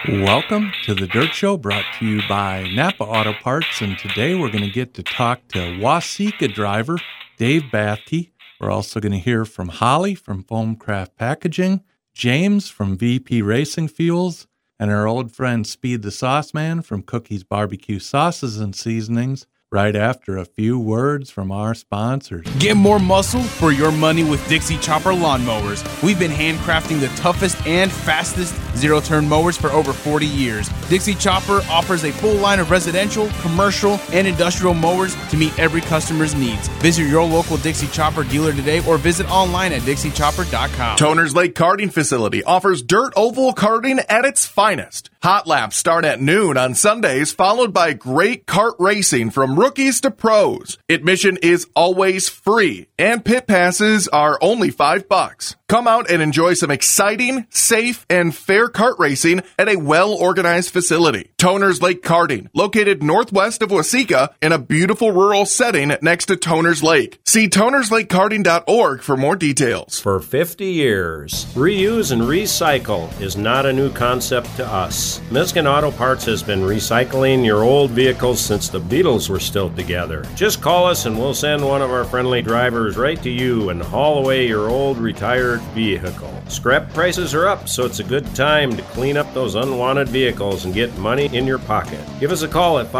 Welcome to the Dirt Show, brought to you by Napa Auto Parts, and today we're going to get to talk to Waseca driver Dave Bathke. We're also going to hear from Holly from Foamcraft Packaging, James from VP Racing Fuels, and our old friend Speed the Sauce Man from Cookie's Barbecue Sauces and Seasonings, right after a few words from our sponsors. Get more muscle for your money with Dixie Chopper lawnmowers. We've been handcrafting the toughest and fastest zero-turn mowers for over 40 years. Dixie Chopper offers a full line of residential, commercial, and industrial mowers to meet every customer's needs. Visit your local Dixie Chopper dealer today or visit online at dixiechopper.com. Toners Lake Karting Facility offers dirt oval karting at its finest. Hot laps start at noon on Sundays, followed by great kart racing from rookies to pros. Admission is always free, and pit passes are only $5. Come out and enjoy some exciting, safe, and fair kart racing at a well-organized facility. Toners Lake Karting, located northwest of Waseca in a beautiful rural setting next to Toners Lake. See tonerslakekarting.org for more details. For 50 years, reuse and recycle is not a new concept to us. Miskin Auto Parts has been recycling your old vehicles since the Beatles were still together. Just call us and we'll send one of our friendly drivers right to you and haul away your old retired vehicle. Scrap prices are up, so it's a good time to clean up those unwanted vehicles and get money in your pocket. Give us a call at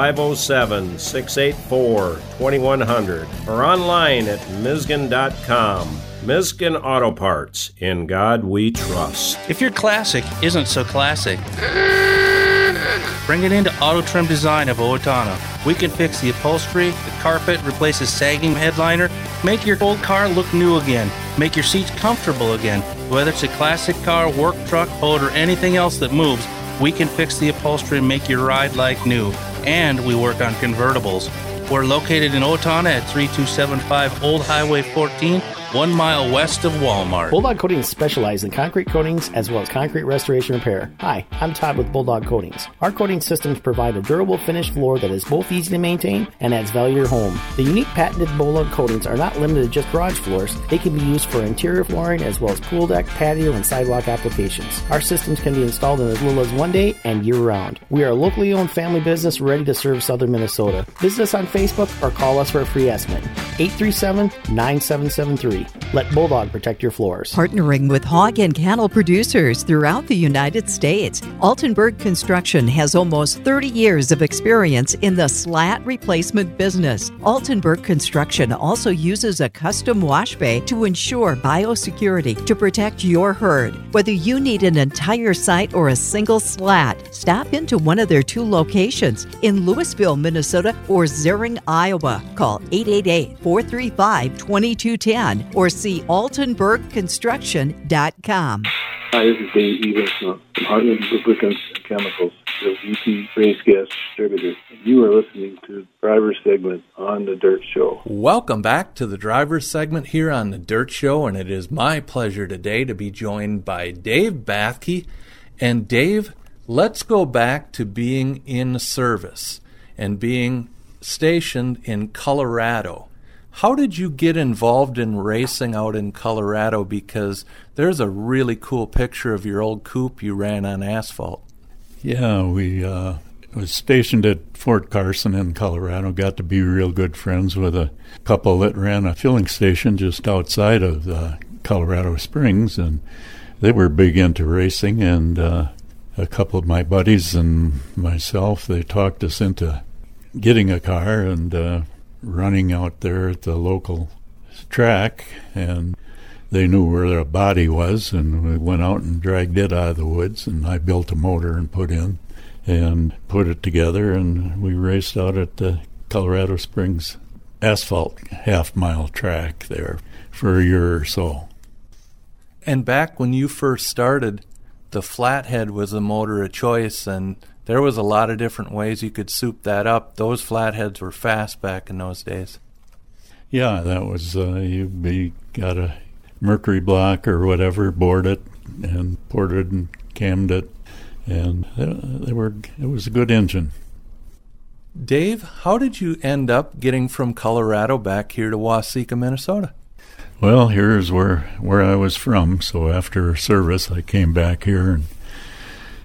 507-684-2100 or online at Miskin.com. Miskin Auto Parts. In God we trust. If your classic isn't so classic, bring it into Auto Trim Design of Owatonna. We can fix the upholstery, the carpet, replace a sagging headliner, make your old car look new again, make your seats comfortable again. Whether it's a classic car, work truck, boat, or anything else that moves, we can fix the upholstery and make your ride like new. And we work on convertibles. We're located in Owatonna at 3275 Old Highway 14, 1 mile west of Walmart. Bulldog Coatings specializes in concrete coatings as well as concrete restoration repair. Hi, I'm Todd with Bulldog Coatings. Our coating systems provide a durable finished floor that is both easy to maintain and adds value to your home. The unique patented Bulldog coatings are not limited to just garage floors. They can be used for interior flooring as well as pool deck, patio, and sidewalk applications. Our systems can be installed in as little as 1 day and year-round. We are a locally owned family business ready to serve southern Minnesota. Visit us on Facebook or call us for a free estimate. 837-9773. Let Bulldog protect your floors. Partnering with hog and cattle producers throughout the United States, Altenburg Construction has almost 30 years of experience in the slat replacement business. Altenburg Construction also uses a custom wash bay to ensure biosecurity to protect your herd. Whether you need an entire site or a single slat, stop into one of their 2 locations in Louisville, Minnesota or Zering, Iowa. Call 888-435-2210 or see altenburgconstruction.com. Hi, this is Dave Evans from Heartland Lubricants and Chemicals, the VP Race Gas Distributor. You are listening to the Driver's Segment on The Dirt Show. Welcome back to the Driver's Segment here on The Dirt Show, and it is my pleasure today to be joined by Dave Bathke. And Dave, let's go back to being in service and being stationed in Colorado. How did you get involved in racing out in Colorado? Because there's a really cool picture of your old coupe you ran on asphalt. Yeah, we was stationed at Fort Carson in Colorado. Got to be real good friends with a couple that ran a filling station just outside of Colorado Springs, and they were big into racing. And a couple of my buddies and myself, they talked us into getting a car and running out there at the local track, and they knew where the body was, and we went out and dragged it out of the woods, and I built a motor and put it together, and we raced out at the Colorado Springs asphalt half-mile track there for a year or so. And back when you first started, the flathead was the motor of choice, and there was a lot of different ways you could soup that up. Those flatheads were fast back in those days. Yeah, that was, you got a mercury block or whatever, bored it and ported and cammed it, and it was a good engine. Dave, how did you end up getting from Colorado back here to Waseca, Minnesota? Well, here's where I was from. So after service, I came back here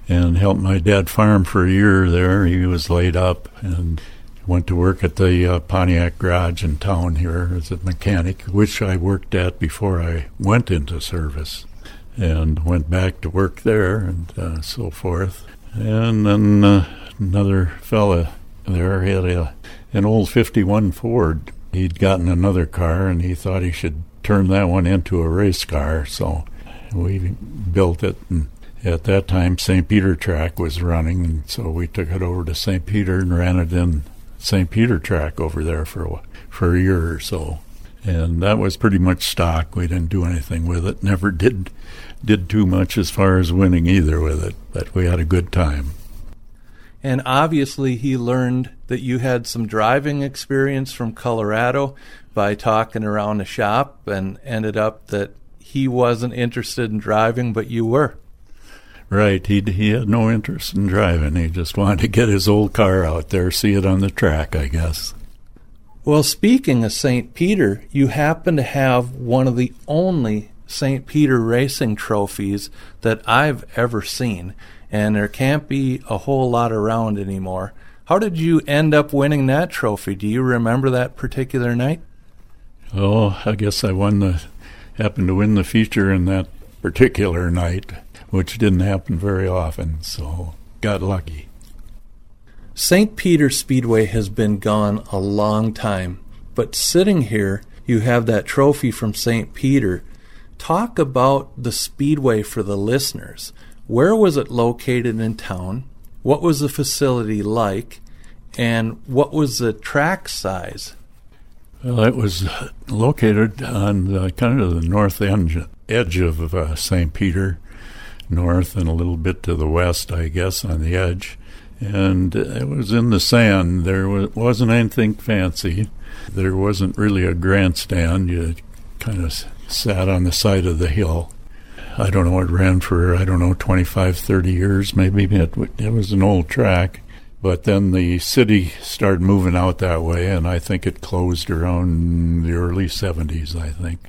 and helped my dad farm for a year there. He was laid up and went to work at the Pontiac garage in town here as a mechanic, which I worked at before I went into service, and went back to work there and so forth. And then another fella there had an old 51 Ford. He'd gotten another car, and he thought he should turn that one into a race car, so we built it. And at that time, St. Peter track was running, and so we took it over to St. Peter and ran it in St. Peter track over there for a year or so. And that was pretty much stock. We didn't do anything with it. Never did too much as far as winning either with it, but we had a good time. And obviously he learned that you had some driving experience from Colorado by talking around the shop, and ended up that he wasn't interested in driving, but you were. Right. He had no interest in driving. He just wanted to get his old car out there, see it on the track, I guess. Well, speaking of St. Peter, you happen to have one of the only St. Peter racing trophies that I've ever seen, and there can't be a whole lot around anymore. How did you end up winning that trophy? Do you remember that particular night? Oh, I guess I happened to win the feature in that particular night, which didn't happen very often, so got lucky. St. Peter Speedway has been gone a long time, but sitting here, you have that trophy from St. Peter. Talk about the Speedway for the listeners. Where was it located in town? What was the facility like? And what was the track size? Well, it was located on kind of the north edge of St. Peter, north and a little bit to the west, I guess, on the edge. And it was in the sand. There wasn't anything fancy. There wasn't really a grandstand. You kind of sat on the side of the hill. I don't know, it ran for, 25, 30 years maybe. It was an old track. But then the city started moving out that way, and I think it closed around the early 70s, I think.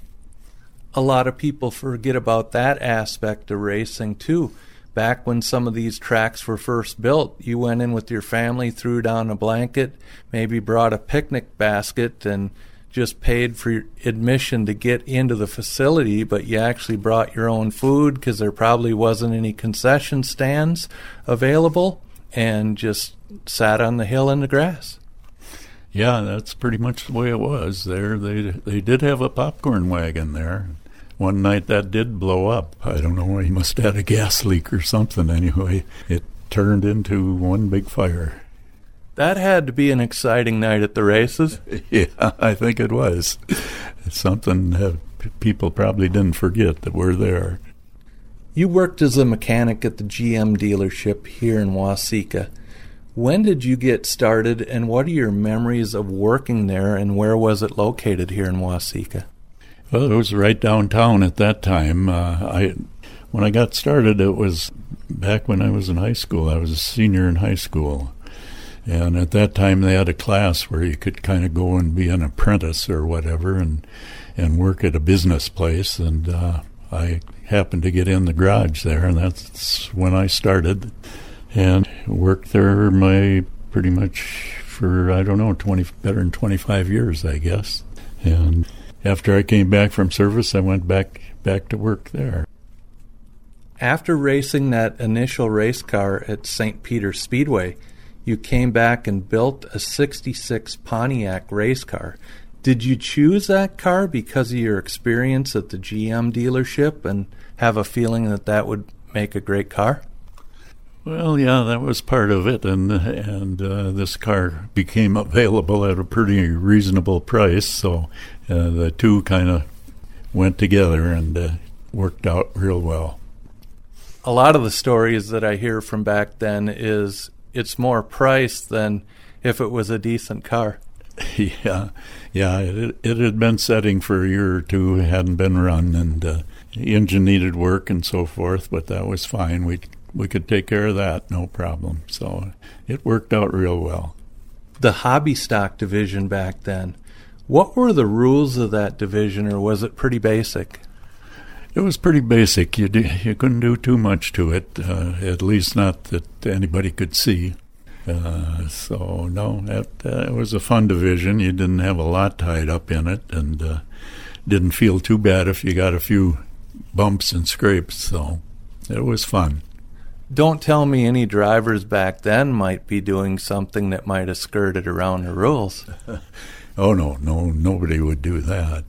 A lot of people forget about that aspect of racing, too. Back when some of these tracks were first built, you went in with your family, threw down a blanket, maybe brought a picnic basket, and just paid for admission to get into the facility, but you actually brought your own food because there probably wasn't any concession stands available, and just sat on the hill in the grass. Yeah, that's pretty much the way it was there. They did have a popcorn wagon there. One night that did blow up. I don't know, he must have had a gas leak or something. Anyway, it turned into one big fire. That had to be an exciting night at the races. Yeah, I think it was. It's something people probably didn't forget that we're there. You worked as a mechanic at the GM dealership here in Waseca. When did you get started, and what are your memories of working there, and where was it located here in Waseca? Well, it was right downtown at that time. When I got started, it was back when I was in high school. I was a senior in high school. And at that time, they had a class where you could kind of go and be an apprentice or whatever and work at a business place. And I happened to get in the garage there, and that's when I started. And worked there pretty much for, better than 25 years, I guess. And after I came back from service, I went back to work there. After racing that initial race car at St. Peter Speedway, you came back and built a 66 Pontiac race car. Did you choose that car because of your experience at the GM dealership and have a feeling that would make a great car? Well, yeah, that was part of it, and this car became available at a pretty reasonable price, so the two kind of went together and worked out real well. A lot of the stories that I hear from back then is it's more price than if it was a decent car. Yeah, it had been setting for a year or two, hadn't been run, and the engine needed work and so forth, but that was fine. We could take care of that, no problem. So it worked out real well. The hobby stock division back then, what were the rules of that division, or was it pretty basic? It was pretty basic. You couldn't do too much to it, at least not that anybody could see. So, no, that was a fun division. You didn't have a lot tied up in it, and didn't feel too bad if you got a few bumps and scrapes, so it was fun. Don't tell me any drivers back then might be doing something that might have skirted around the rules. Oh, no, nobody would do that.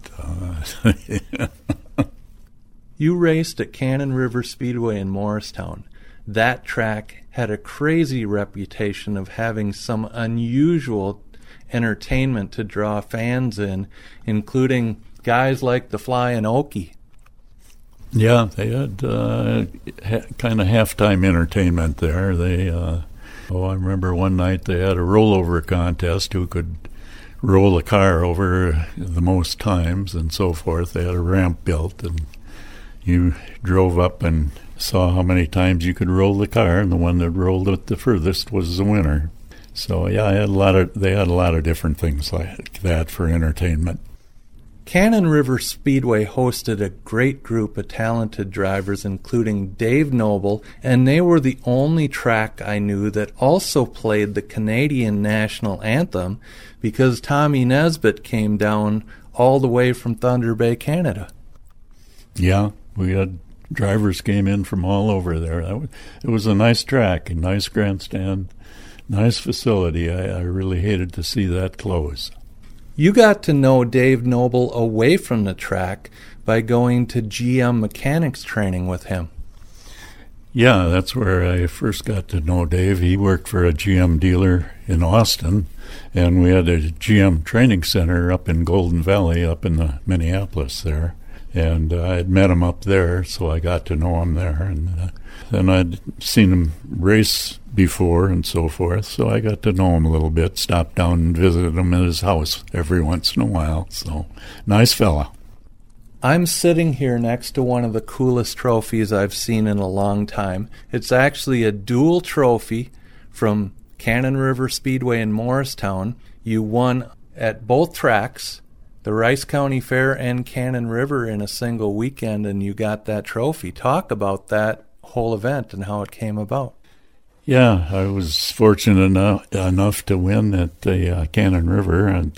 You raced at Cannon River Speedway in Morristown. That track had a crazy reputation of having some unusual entertainment to draw fans in, including guys like the Flying Okie. Yeah, they had kind of halftime entertainment there. I remember one night they had a rollover contest, who could roll a car over the most times and so forth. They had a ramp built, and you drove up and saw how many times you could roll the car, and the one that rolled it the furthest was the winner. So yeah, they had a lot of different things like that for entertainment. Cannon River Speedway hosted a great group of talented drivers, including Dave Noble, and they were the only track I knew that also played the Canadian national anthem, because Tommy Nesbitt came down all the way from Thunder Bay, Canada. Yeah, we had drivers came in from all over there. It was a nice track, a nice grandstand, nice facility. I really hated to see that close. You got to know Dave Noble away from the track by going to GM mechanics training with him. Yeah, that's where I first got to know Dave. He worked for a GM dealer in Austin, and we had a GM training center up in Golden Valley, up in the Minneapolis there. And I had met him up there, so I got to know him there. And then I'd seen him race before and so forth, so I got to know him a little bit, stopped down and visited him at his house every once in a while. So, nice fella. I'm sitting here next to one of the coolest trophies I've seen in a long time. It's actually a dual trophy from Cannon River Speedway in Morristown. You won at both tracks, the Rice County Fair and Cannon River, in a single weekend, and you got that trophy. Talk about that whole event and how it came about. Yeah, I was fortunate enough to win at the Cannon River and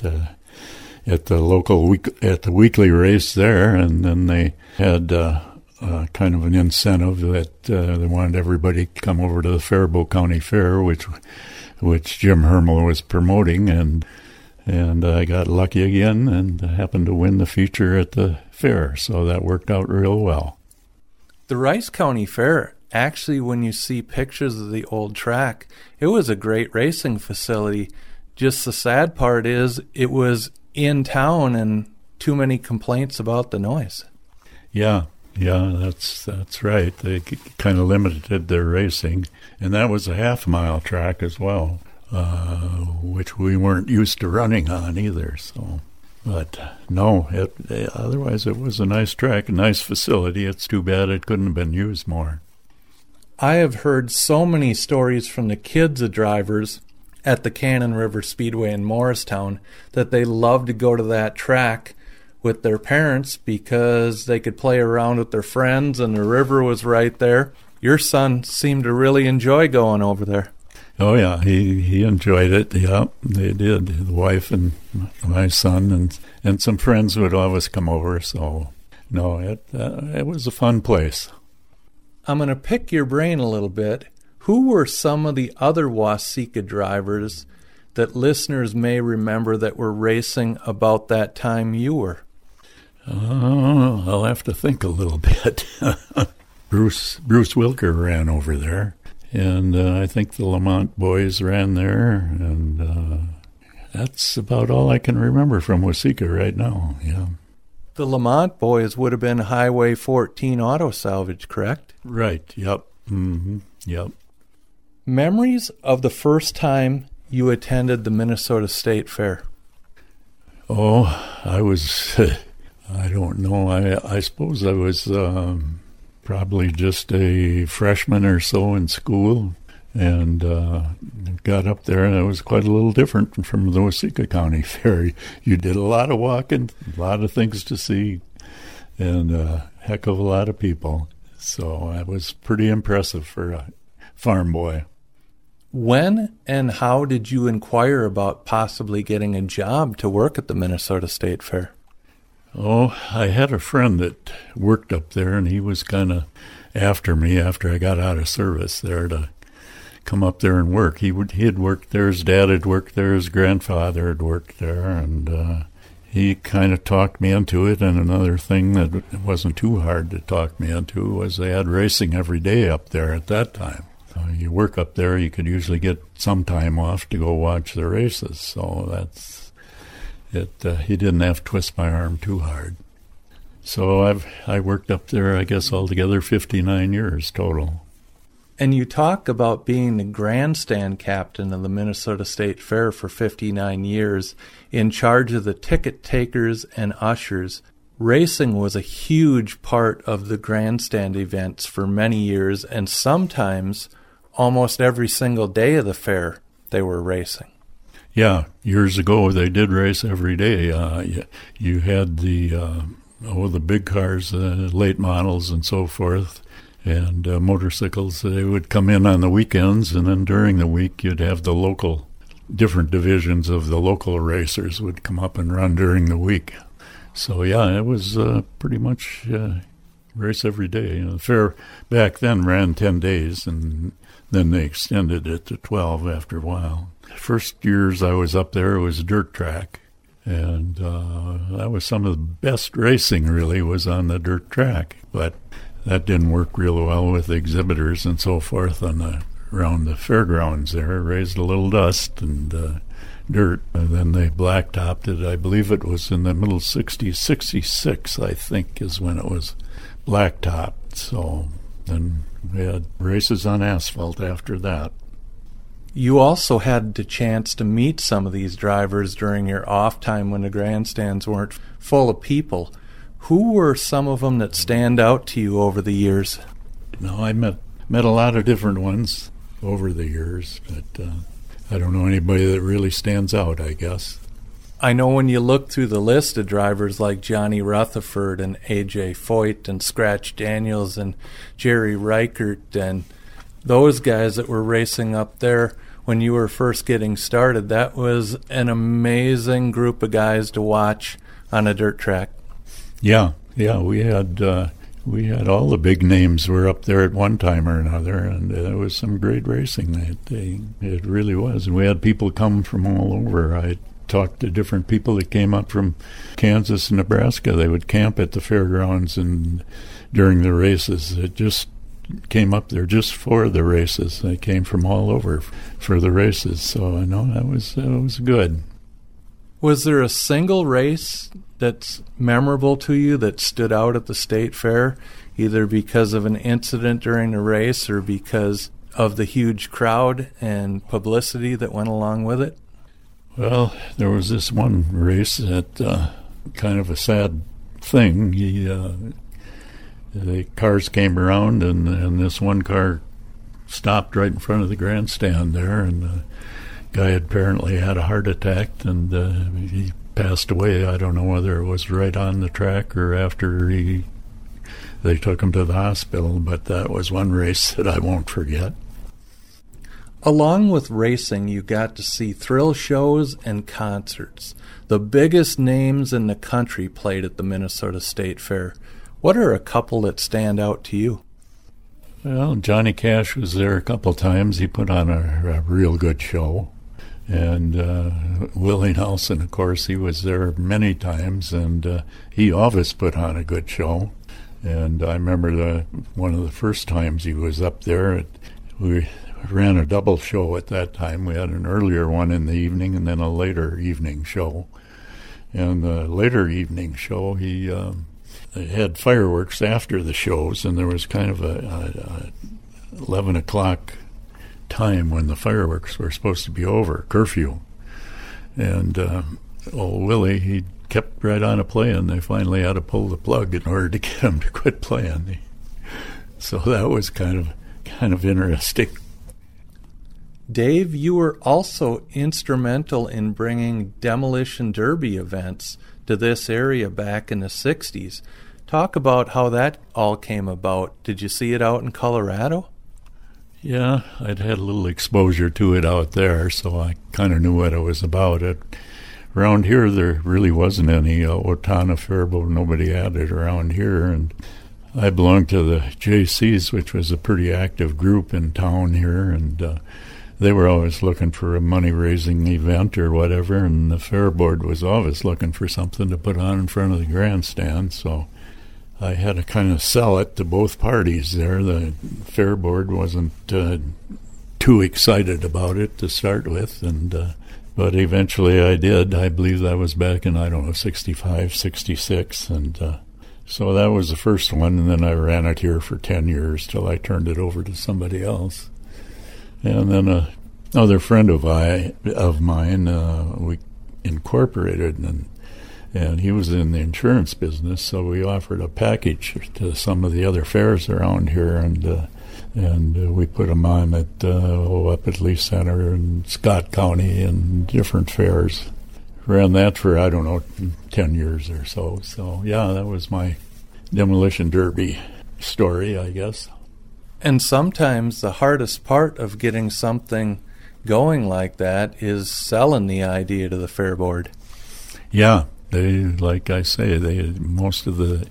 at the weekly race there, and then they had kind of an incentive that they wanted everybody to come over to the Faribault County Fair, which Jim Hermel was promoting, and I got lucky again and happened to win the feature at the fair, so that worked out real well. The Rice County Fair, actually, when you see pictures of the old track, it was a great racing facility. Just the sad part is it was in town and too many complaints about the noise. Yeah, that's right. They kind of limited their racing, and that was a half-mile track as well, which we weren't used to running on either. So, but no, otherwise it was a nice track, a nice facility. It's too bad it couldn't have been used more. I have heard so many stories from the kids of drivers at the Cannon River Speedway in Morristown that they loved to go to that track with their parents because they could play around with their friends and the river was right there. Your son seemed to really enjoy going over there. Oh, yeah, he enjoyed it. Yeah, they did. The wife and my son and some friends would always come over. So, no, it was a fun place. I'm going to pick your brain a little bit. Who were some of the other Waseca drivers that listeners may remember that were racing about that time you were? I'll have to think a little bit. Bruce Wilker ran over there, and I think the Lamont boys ran there, and that's about all I can remember from Waseca right now. Yeah. The Lamont boys would have been Highway 14 Auto Salvage, correct? Right, yep. Mm-hmm. Yep. Memories of the first time you attended the Minnesota State Fair? Oh, I was, I don't know, I suppose I was probably just a freshman or so in school, and got up there, and it was quite a little different from the Waseca County Fair. You did a lot of walking, a lot of things to see, and heck of a lot of people. So that was pretty impressive for a farm boy. When and how did you inquire about possibly getting a job to work at the Minnesota State Fair? Oh, I had a friend that worked up there, and he was kind of after me after I got out of service there to come up there and work. He had worked there, his dad had worked there, his grandfather had worked there, and he kind of talked me into it. And another thing that wasn't too hard to talk me into was they had racing every day up there at that time. You work up there, you could usually get some time off to go watch the races. So that's it. He didn't have to twist my arm too hard. So I worked up there, I guess, altogether 59 years total. And you talk about being the grandstand captain of the Minnesota State Fair for 59 years, in charge of the ticket takers and ushers. Racing was a huge part of the grandstand events for many years, and sometimes almost every single day of the fair they were racing. Yeah, years ago they did race every day. You had the big cars, late models and so forth, and motorcycles. They would come in on the weekends, and then during the week you'd have the local, different divisions of the local racers would come up and run during the week. So yeah, it was pretty much race every day. The fair back then ran 10 days, and then they extended it to 12 after a while. First years I was up there, it was a dirt track, and that was some of the best racing really was on the dirt track. But that didn't work real well with the exhibitors and so forth around the fairgrounds there. It raised a little dust and dirt, and then they blacktopped it. I believe it was in the middle 60s, 66 I think is when it was blacktopped. So then we had races on asphalt after that. You also had the chance to meet some of these drivers during your off time when the grandstands weren't full of people. Who were some of them that stand out to you over the years? No, I met a lot of different ones over the years, but I don't know anybody that really stands out, I guess. I know when you look through the list of drivers like Johnny Rutherford and A.J. Foyt and Scratch Daniels and Jerry Reichert and those guys that were racing up there when you were first getting started, that was an amazing group of guys to watch on a dirt track. Yeah, we had all the big names were up there at one time or another, and it was some great racing. It really was. And we had people come from all over. I talked to different people that came up from Kansas and Nebraska. They would camp at the fairgrounds and during the races. It just came up there just for the races. They came from all over for the races. So I know that was good. Was there a single race that's memorable to you that stood out at the state fair, either because of an incident during the race or because of the huge crowd and publicity that went along with it? Well, there was this one race that kind of a sad thing. The cars came around, and this one car stopped right in front of the grandstand there, and the guy apparently had a heart attack, and he passed away. I don't know whether it was right on the track or after they took him to the hospital, but that was one race that I won't forget. Along with racing, you got to see thrill shows and concerts. The biggest names in the country played at the Minnesota State Fair. What are a couple that stand out to you? Well, Johnny Cash was there a couple times. He put on a real good show. And Willie Nelson, of course, he was there many times, and he always put on a good show. And I remember one of the first times he was up there, we ran a double show at that time. We had an earlier one in the evening and then a later evening show. And the later evening show, he had fireworks after the shows, and there was kind of a 11 o'clock time when the fireworks were supposed to be over, curfew. And old Willie, he kept right on playing. They finally had to pull the plug in order to get him to quit playing. So that was kind of interesting. Dave, you were also instrumental in bringing demolition derby events to this area back in the 60s. Talk about how that all came about. Did you see it out in Colorado? Yeah, I'd had a little exposure to it out there, so I kind of knew what it was about. Around here, there really wasn't any Owatonna Fairboat. Nobody had it around here, and I belonged to the JCs, which was a pretty active group in town here, and they were always looking for a money-raising event or whatever, and the Fair Board was always looking for something to put on in front of the grandstand, so I had to kind of sell it to both parties there. The Fair Board wasn't too excited about it to start with, but eventually I did. I believe that was back in, 65, 66, and so that was the first one, and then I ran it here for 10 years till I turned it over to somebody else. And then another friend of mine, we incorporated, and he was in the insurance business, so we offered a package to some of the other fairs around here, and we put them on up at Leaf Center and Scott County and different fairs. Ran that for, 10 years or so. So, yeah, that was my demolition derby story, I guess. And sometimes the hardest part of getting something going like that is selling the idea to the Fair Board. Yeah, like I say, most of the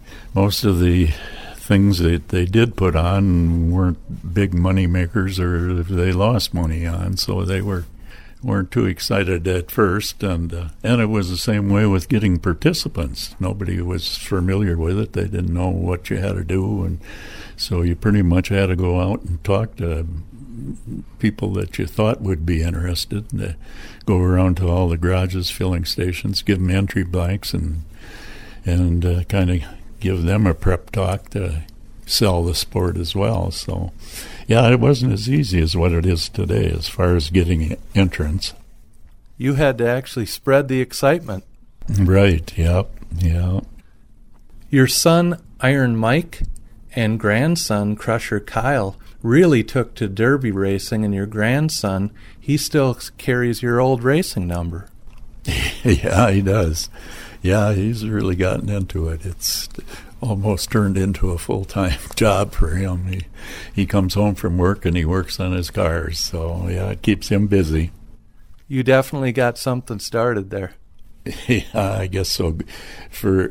things that they did put on weren't big money makers, or they lost money on, so they weren't too excited at first, and it was the same way with getting participants. Nobody was familiar with it. They didn't know what you had to do, and so you pretty much had to go out and talk to people that you thought would be interested, and go around to all the garages, filling stations, give them entry blanks, and kind of give them a prep talk to sell the sport as well. So, yeah, it wasn't as easy as what it is today as far as getting entrance. You had to actually spread the excitement. Right, yep, yeah. Your son, Iron Mike, and grandson, Crusher Kyle, really took to derby racing, and your grandson, he still carries your old racing number. Yeah, he does. Yeah, he's really gotten into it. It's almost turned into a full-time job for him. He comes home from work and he works on his cars, so yeah, it keeps him busy. You definitely got something started there. Yeah, I guess so. For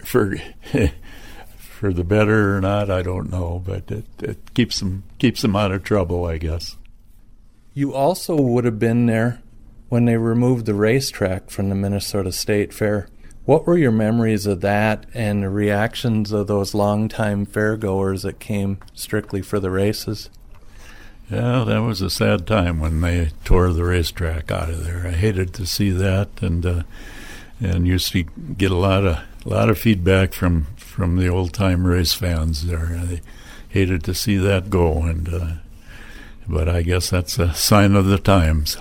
the better or not, I don't know, but it keeps him out of trouble, I guess. You also would have been there when they removed the racetrack from the Minnesota State Fair. What were your memories of that and the reactions of those longtime fairgoers that came strictly for the races? Yeah, that was a sad time when they tore the racetrack out of there. I hated to see that, and used to get a lot of feedback from the old-time race fans there. They hated to see that go, but I guess that's a sign of the times.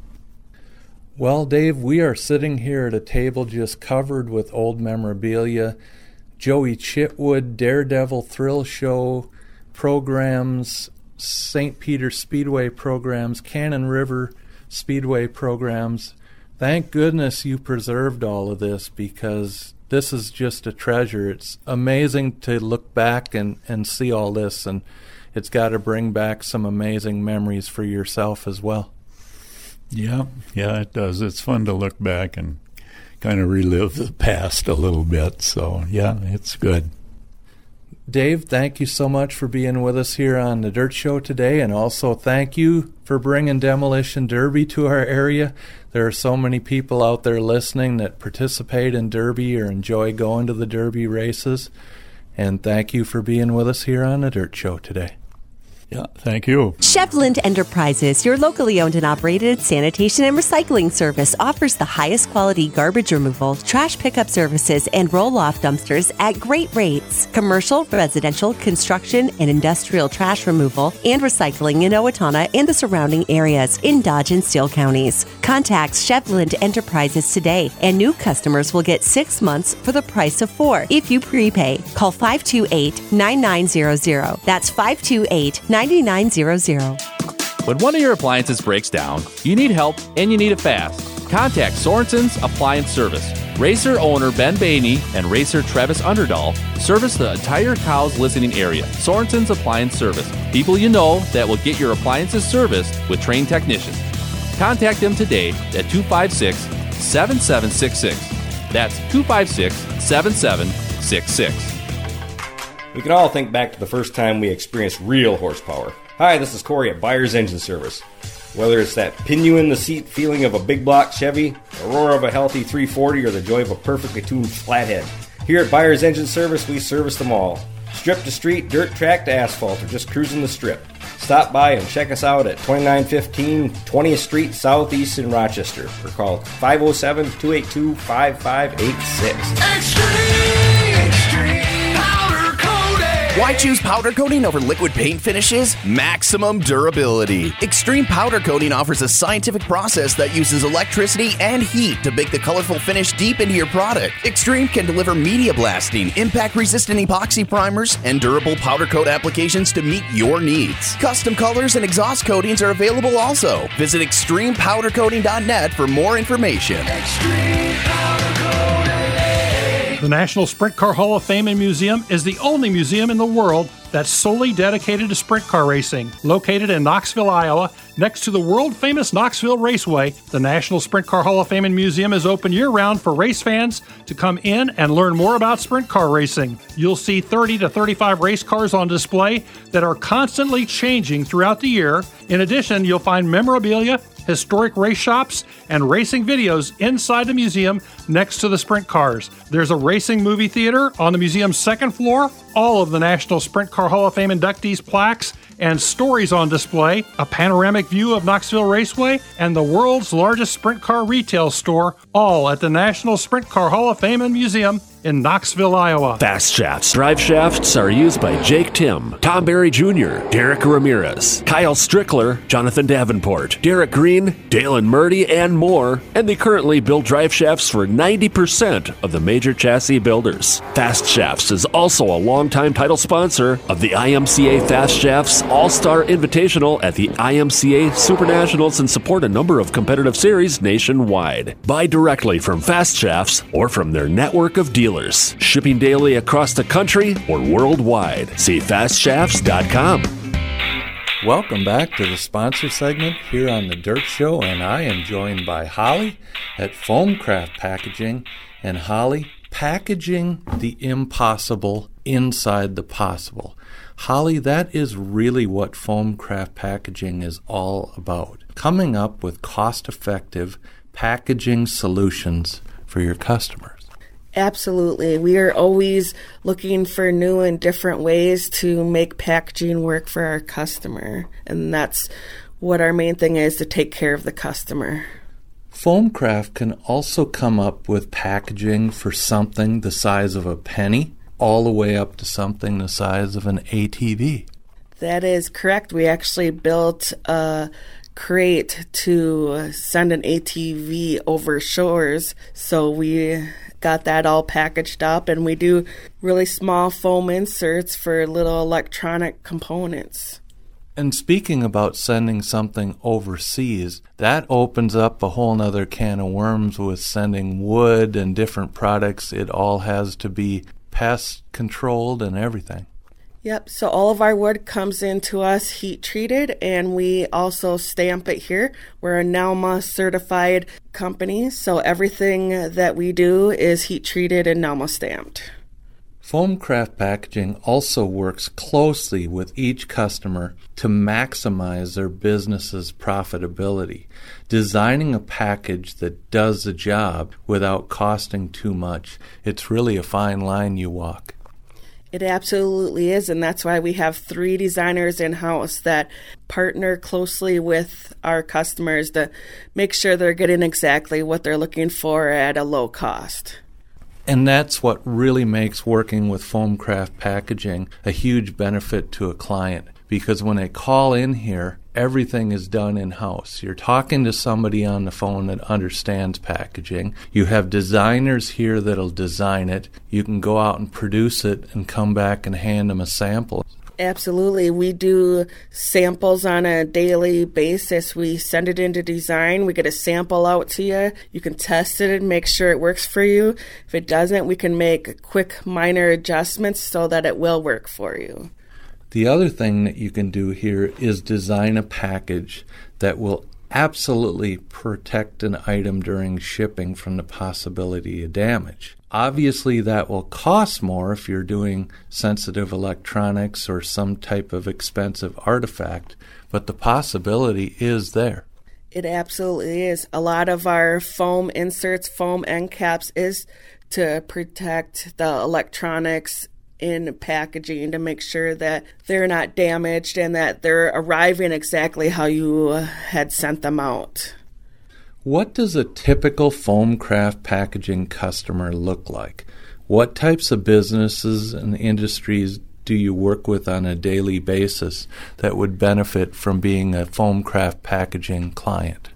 Well, Dave, we are sitting here at a table just covered with old memorabilia, Joey Chitwood, Daredevil Thrill Show programs, St. Peter Speedway programs, Cannon River Speedway programs. Thank goodness you preserved all of this, because this is just a treasure. It's amazing to look back and see all this, and it's got to bring back some amazing memories for yourself as well. Yeah, it does. It's fun to look back and kind of relive the past a little bit. So, yeah, it's good. Dave, thank you so much for being with us here on the Dirt Show today, and also thank you for bringing Demolition Derby to our area. There are so many people out there listening that participate in Derby or enjoy going to the Derby races, and thank you for being with us here on the Dirt Show today. Yeah, thank you. Shevland Enterprises, your locally owned and operated sanitation and recycling service, offers the highest quality garbage removal, trash pickup services, and roll-off dumpsters at great rates. Commercial, residential, construction, and industrial trash removal and recycling in Owatonna and the surrounding areas in Dodge and Steele counties. Contact Shevland Enterprises today, and new customers will get 6 months for the price of 4 if you prepay. Call 528-9900. That's 528-9900. When one of your appliances breaks down, you need help and you need it fast. Contact Sorensen's Appliance Service. Racer owner Ben Bainey and racer Travis Underdahl service the entire Cowes listening area. Sorensen's Appliance Service. People you know that will get your appliances serviced with trained technicians. Contact them today at 256-7766. That's 256-7766. We can all think back to the first time we experienced real horsepower. Hi, this is Corey at Byers Engine Service. Whether it's that pin-you-in-the-seat feeling of a big block Chevy, the roar of a healthy 340, or the joy of a perfectly tuned flathead, here at Byers Engine Service, we service them all. Strip to street, dirt track to asphalt, or just cruising the strip. Stop by and check us out at 2915 20th Street Southeast in Rochester, or call 507-282-5586. Why choose powder coating over liquid paint finishes? Maximum durability. Extreme Powder Coating offers a scientific process that uses electricity and heat to bake the colorful finish deep into your product. Extreme can deliver media blasting, impact-resistant epoxy primers, and durable powder coat applications to meet your needs. Custom colors and exhaust coatings are available also. Visit extremepowdercoating.net for more information. Extreme Powder Coating. The National Sprint Car Hall of Fame and Museum is the only museum in the world that's solely dedicated to sprint car racing. Located in Knoxville, Iowa, next to the world-famous Knoxville Raceway, the National Sprint Car Hall of Fame and Museum is open year-round for race fans to come in and learn more about sprint car racing. You'll see 30 to 35 race cars on display that are constantly changing throughout the year. In addition, you'll find memorabilia, historic race shops, and racing videos inside the museum next to the sprint cars. There's a racing movie theater on the museum's second floor, all of the National Sprint Car Hall of Fame inductees' plaques and stories on display, a panoramic view of Knoxville Raceway, and the world's largest sprint car retail store, all at the National Sprint Car Hall of Fame and Museum in Knoxville, Iowa. Fast shafts. Drive shafts are used by Jake Tim, Tom Berry Jr., Derek Ramirez, Kyle Strickler, Jonathan Davenport, Derek Green, Dalen Murdy, and more. And they currently build drive shafts for 90% of the major chassis builders. Fast Shafts is also a longtime title sponsor of the IMCA Fast Shafts All-Star Invitational at the IMCA Super Nationals and support a number of competitive series nationwide. Buy directly from Fast Shafts or from their network of dealers. Shipping daily across the country or worldwide. See FastShafts.com. Welcome back to the sponsor segment here on The Dirt Show, and I am joined by Holly at Foamcraft Packaging. And Holly, packaging the impossible inside the possible. Holly, that is really what Foamcraft Packaging is all about. Coming up with cost-effective packaging solutions for your customers. Absolutely. We are always looking for new and different ways to make packaging work for our customer. And that's what our main thing is, to take care of the customer. Foamcraft can also come up with packaging for something the size of a penny, all the way up to something the size of an ATV. That is correct. We actually built a crate to send an ATV over shores, so we got that all packaged up, and we do really small foam inserts for little electronic components. And speaking about sending something overseas, that opens up a whole nother can of worms with sending wood and different products. It all has to be pest controlled and everything. Yep, so all of our wood comes into us heat treated, and we also stamp it here. We're a NALMA certified company, so everything that we do is heat treated and NALMA stamped. Foamcraft Packaging also works closely with each customer to maximize their business's profitability, designing a package that does the job without costing too much. It's really a fine line you walk. It absolutely is, and that's why we have 3 designers in-house that partner closely with our customers to make sure they're getting exactly what they're looking for at a low cost. And that's what really makes working with Foamcraft Packaging a huge benefit to a client, because when they call in here, everything is done in-house. You're talking to somebody on the phone that understands packaging. You have designers here that'll design it. You can go out and produce it and come back and hand them a sample. Absolutely. We do samples on a daily basis. We send it into design. We get a sample out to you. You can test it and make sure it works for you. If it doesn't, we can make quick minor adjustments so that it will work for you. The other thing that you can do here is design a package that will absolutely protect an item during shipping from the possibility of damage. Obviously, that will cost more if you're doing sensitive electronics or some type of expensive artifact, but the possibility is there. It absolutely is. A lot of our foam inserts, foam end caps, is to protect the electronics in packaging to make sure that they're not damaged and that they're arriving exactly how you had sent them out. What does a typical Foamcraft packaging customer look like? What types of businesses and industries do you work with on a daily basis that would benefit from being a Foamcraft packaging client?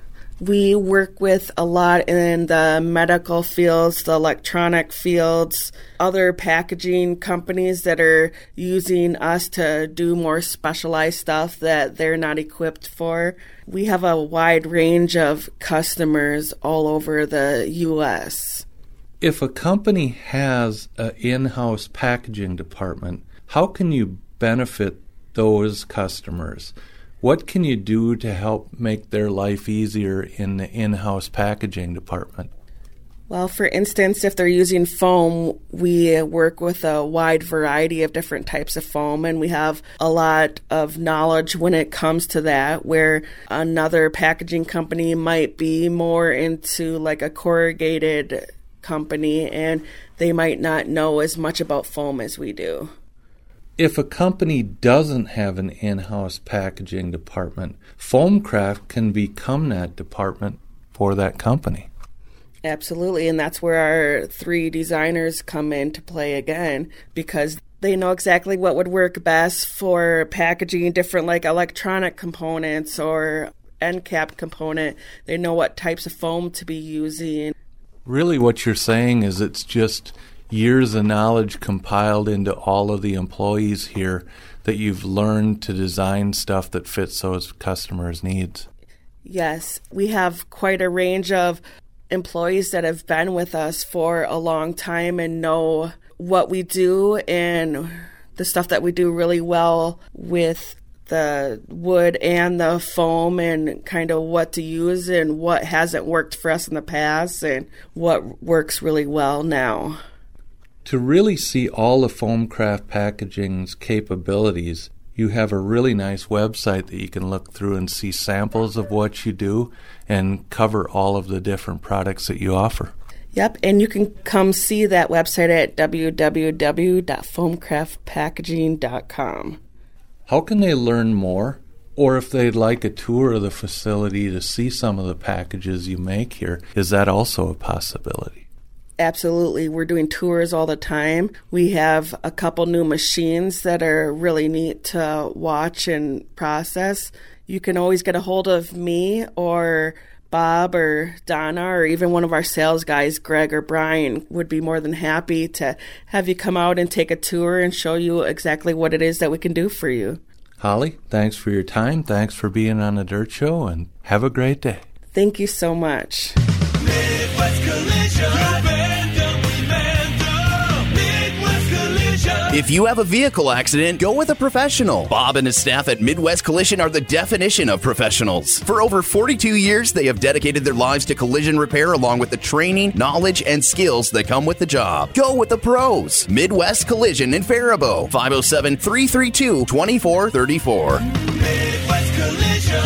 We work with a lot in the medical fields, the electronic fields, other packaging companies that are using us to do more specialized stuff that they're not equipped for. We have a wide range of customers all over the U.S. If a company has an in-house packaging department, how can you benefit those customers? What can you do to help make their life easier in the in-house packaging department? Well, for instance, if they're using foam, we work with a wide variety of different types of foam, and we have a lot of knowledge when it comes to that, where another packaging company might be more into like a corrugated company, and they might not know as much about foam as we do. If a company doesn't have an in-house packaging department, Foamcraft can become that department for that company. Absolutely, and that's where our 3 designers come into play again, because they know exactly what would work best for packaging different like electronic components or end cap component. They know what types of foam to be using. Really what you're saying is it's just years of knowledge compiled into all of the employees here that you've learned to design stuff that fits those customers' needs. Yes, we have quite a range of employees that have been with us for a long time and know what we do and the stuff that we do really well with the wood and the foam and kind of what to use and what hasn't worked for us in the past and what works really well now. To really see all of Foamcraft Packaging's capabilities, you have a really nice website that you can look through and see samples of what you do and cover all of the different products that you offer. Yep, and you can come see that website at www.foamcraftpackaging.com. How can they learn more? Or if they'd like a tour of the facility to see some of the packages you make here, is that also a possibility? Absolutely. We're doing tours all the time. We have a couple new machines that are really neat to watch and process. You can always get a hold of me or Bob or Donna or even one of our sales guys, Greg or Brian, would be more than happy to have you come out and take a tour and show you exactly what it is that we can do for you. Holly, thanks for your time. Thanks for being on the Dirt Show, and have a great day. Thank you so much. Midwest Collision. If you have a vehicle accident, go with a professional. Bob and his staff at Midwest Collision are the definition of professionals. For over 42 years, they have dedicated their lives to collision repair along with the training, knowledge, and skills that come with the job. Go with the pros. Midwest Collision in Faribault, 507-332-2434. Midwest Collision.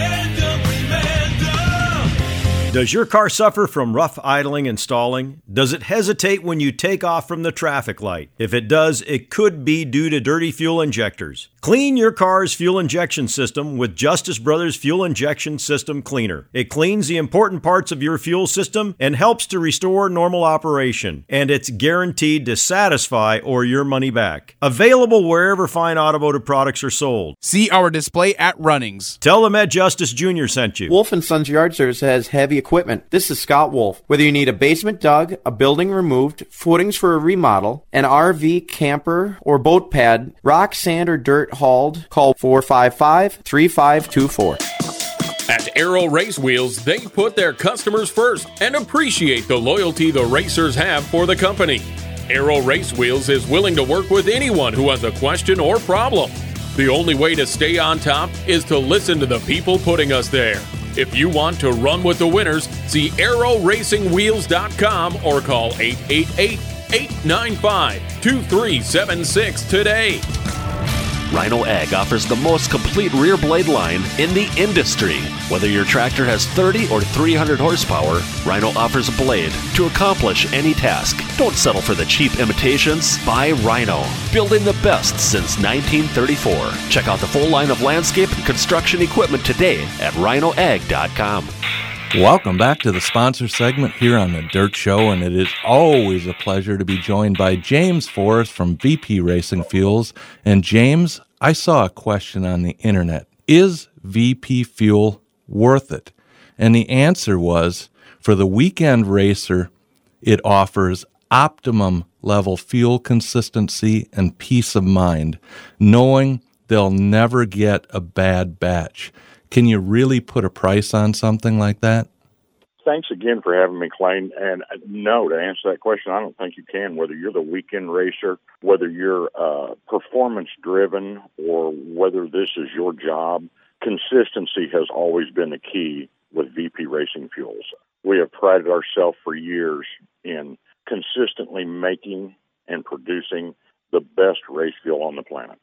Does your car suffer from rough idling and stalling? Does it hesitate when you take off from the traffic light? If it does, it could be due to dirty fuel injectors. Clean your car's fuel injection system with Justice Brothers Fuel Injection System Cleaner. It cleans the important parts of your fuel system and helps to restore normal operation. And it's guaranteed to satisfy or your money back. Available wherever fine automotive products are sold. See our display at Runnings. Tell them Ed Justice Jr. sent you. Wolf & Sons Yard Service has heavy equipment. This is Scott Wolf. Whether you need a basement dug, a building removed, footings for a remodel, an RV, camper, or boat pad, rock, sand, or dirt hauled, call 455-3524. At Aero Race Wheels, they put their customers first and appreciate the loyalty the racers have for the company. Aero Race Wheels is willing to work with anyone who has a question or problem. The only way to stay on top is to listen to the people putting us there. If you want to run with the winners, see aeroracingwheels.com or call 888-895-2376 today. Rhino Ag offers the most complete rear blade line in the industry. Whether your tractor has 30 or 300 horsepower, Rhino offers a blade to accomplish any task. Don't settle for the cheap imitations. Buy Rhino. Building the best since 1934. Check out the full line of landscape and construction equipment today at rhinoag.com. Welcome back to the sponsor segment here on The Dirt Show, and it is always a pleasure to be joined by James Forrest from VP Racing Fuels. And James, I saw a question on the internet. Is VP Fuel worth it? And the answer was, for the weekend racer, it offers optimum level fuel consistency and peace of mind, knowing they'll never get a bad batch. Can you really put a price on something like that? Thanks again for having me, Clayton. And no, to answer that question, I don't think you can, whether you're the weekend racer, whether you're performance-driven, or whether this is your job. Consistency has always been the key with VP Racing Fuels. We have prided ourselves for years in consistently making and producing the best race fuel on the planet.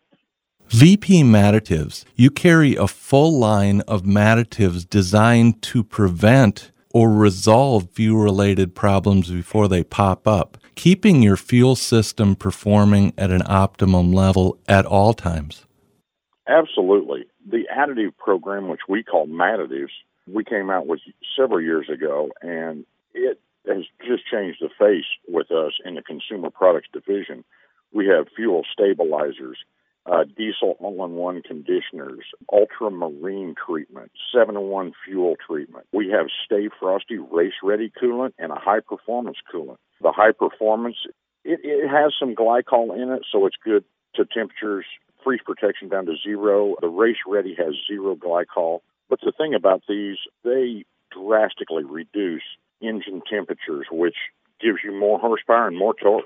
VP Madditives. You carry a full line of madditives designed to prevent or resolve fuel-related problems before they pop up, keeping your fuel system performing at an optimum level at all times. Absolutely. The additive program, which we call Madditives, we came out with several years ago, and it has just changed the face with us in the consumer products division. We have fuel stabilizers, diesel all-in-one conditioners, ultramarine treatment, 7-in-1 fuel treatment. We have Stay Frosty race-ready coolant and a high-performance coolant. The high-performance, it has some glycol in it, so it's good to temperatures, freeze protection down to zero. The race-ready has zero glycol. But the thing about these, they drastically reduce engine temperatures, which gives you more horsepower and more torque.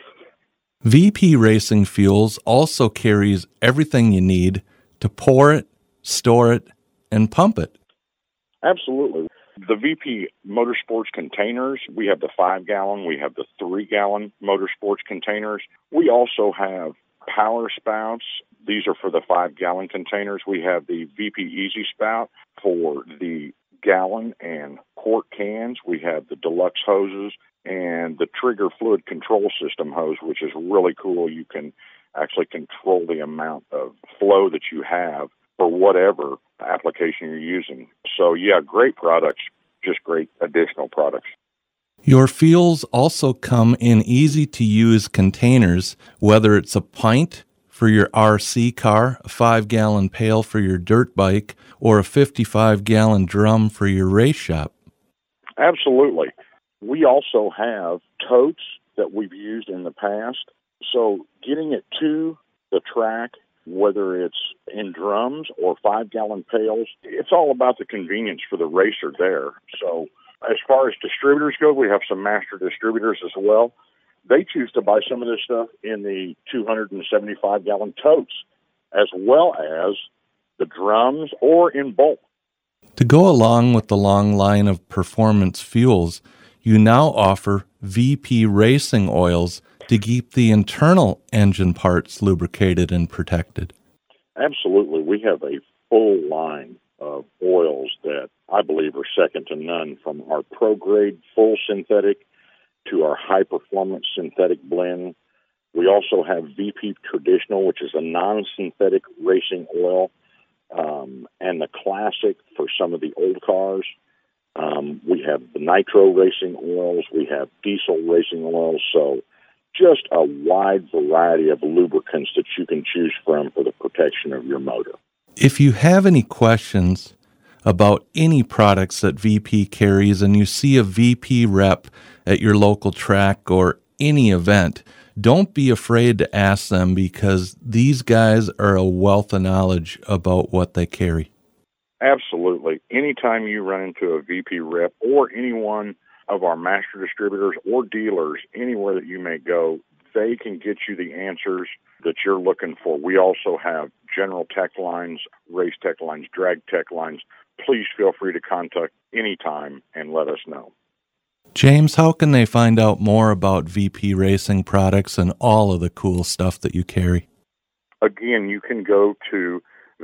VP Racing Fuels also carries everything you need to pour it, store it, and pump it. Absolutely. The VP Motorsports containers, we have the 5-gallon, we have the 3-gallon Motorsports containers. We also have power spouts. These are for the 5-gallon containers. We have the VP Easy Spout for the gallon and quart cans. We have the deluxe hoses and the trigger fluid control system hose, which is really cool. You can actually control the amount of flow that you have for whatever application you're using. So, yeah, great products, just great additional products. Your fuels also come in easy-to-use containers, whether it's a pint for your RC car, a 5-gallon pail for your dirt bike, or a 55-gallon drum for your race shop. Absolutely. We also have totes that we've used in the past. So getting it to the track, whether it's in drums or 5-gallon pails, it's all about the convenience for the racer there. So as far as distributors go, we have some master distributors as well. They choose to buy some of this stuff in the 275-gallon totes, as well as the drums or in bulk. To go along with the long line of performance fuels, you now offer VP Racing Oils to keep the internal engine parts lubricated and protected. Absolutely. We have a full line of oils that I believe are second to none, from our pro-grade full synthetic to our high-performance synthetic blend. We also have VP Traditional, which is a non-synthetic racing oil, and the classic for some of the old cars. We have the nitro racing oils. We have diesel racing oils. So just a wide variety of lubricants that you can choose from for the protection of your motor. If you have any questions about any products that VP carries and you see a VP rep at your local track or any event, don't be afraid to ask them because these guys are a wealth of knowledge about what they carry. Absolutely. Anytime you run into a VP rep or any one of our master distributors or dealers, anywhere that you may go, they can get you the answers that you're looking for. We also have general tech lines, race tech lines, drag tech lines. Please feel free to contact anytime and let us know. James, how can they find out more about VP Racing products and all of the cool stuff that you carry? Again, you can go to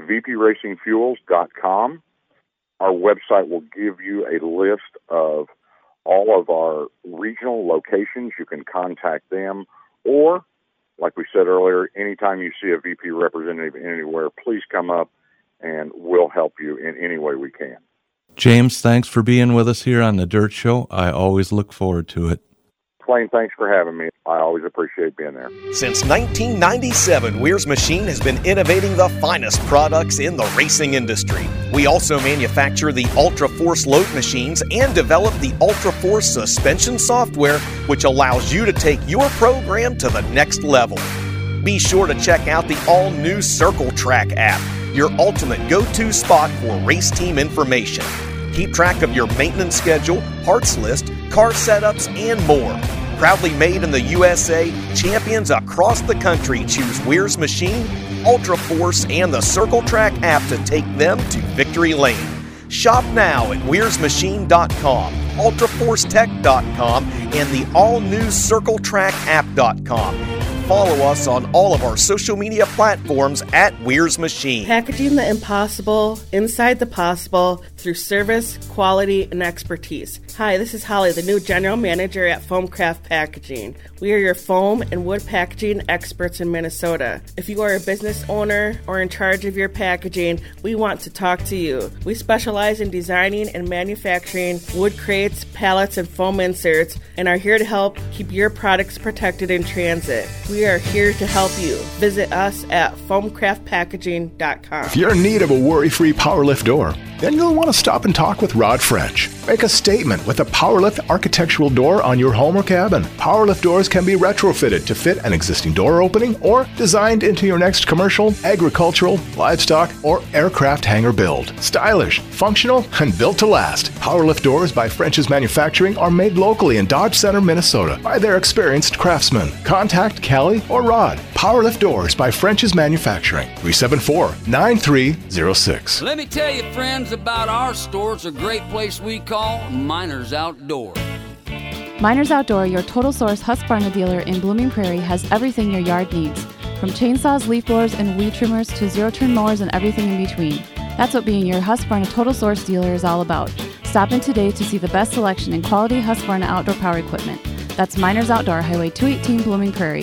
vpracingfuels.com. Our website will give you a list of all of our regional locations. You can contact them, or, like we said earlier, anytime you see a VP representative anywhere, please come up and we'll help you in any way we can. James, thanks for being with us here on The Dirt Show. I always look forward to it. Clayne, thanks for having me. I always appreciate being there. Since 1997, Weir's Machine has been innovating the finest products in the racing industry. We also manufacture the Ultra Force load machines and develop the Ultra Force suspension software, which allows you to take your program to the next level. Be sure to check out the all-new Circle Track app, your ultimate go-to spot for race team information. Keep track of your maintenance schedule, parts list, car setups, and more. Proudly made in the USA, champions across the country choose Weir's Machine, Ultra Force, and the Circle Track app to take them to victory lane. Shop now at Weir'sMachine.com, UltraForceTech.com, and the all-new CircleTrackApp.com. Follow us on all of our social media platforms at Weir's Machine. Packaging the impossible inside the possible through service, quality, and expertise. Hi, this is Holly, the new general manager at Foamcraft Packaging. We are your foam and wood packaging experts in Minnesota. If you are a business owner or in charge of your packaging, we want to talk to you. We specialize in designing and manufacturing wood crates, pallets, and foam inserts, and are here to help keep your products protected in transit. We are here to help you. Visit us at foamcraftpackaging.com. If you're in need of a worry-free PowerLift door, then you'll want to stop and talk with Rod French. Make a statement with a PowerLift architectural door on your home or cabin. PowerLift doors can be retrofitted to fit an existing door opening or designed into your next commercial, agricultural, livestock, or aircraft hangar build. Stylish, functional, and built to last. PowerLift doors by French's Manufacturing are made locally in Dodge Center, Minnesota by their experienced craftsmen. Contact Callie or Rod. PowerLift doors by French's Manufacturing. 374-9306. Let me tell you, friends, about our store. It's a great place we call Miners Outdoor. Miners Outdoor, your total source Husqvarna dealer in Blooming Prairie, has everything your yard needs. From chainsaws, leaf blowers, and weed trimmers to zero-turn mowers and everything in between. That's what being your Husqvarna total source dealer is all about. Stop in today to see the best selection in quality Husqvarna outdoor power equipment. That's Miners Outdoor, Highway 218, Blooming Prairie.